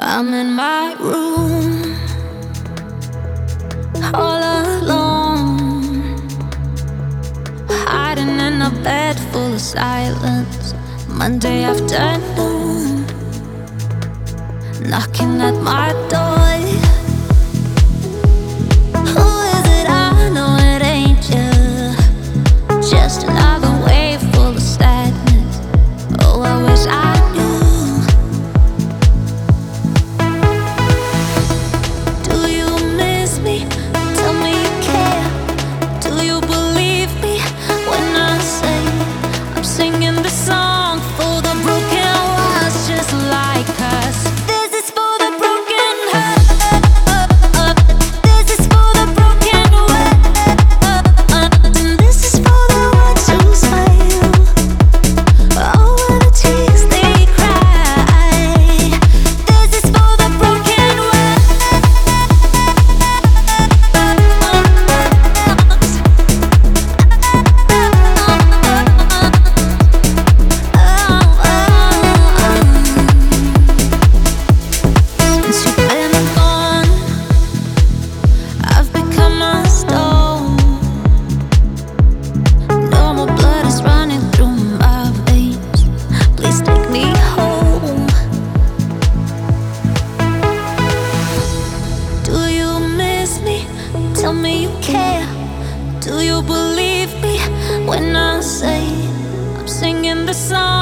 I'm in my room, all alone, hiding in a bed full of silence. Monday afternoon, knocking at my door. Who is it? I know it ain't you. Just another wave full of sadness. Oh, I wish I knew. Do you miss me? Tell me you care. Do you believe me when I say I'm singing the song for the broken ones just like us? This is for the broken heart. This is for the broken world. And this is for the ones who smile. Oh, when the tears they cry. This is for the broken world. Since you've been gone, I've become a stone. No more blood is running through my veins. Please take me home. Do you miss me? Tell me you care. Do you believe me when I say I'm singing the song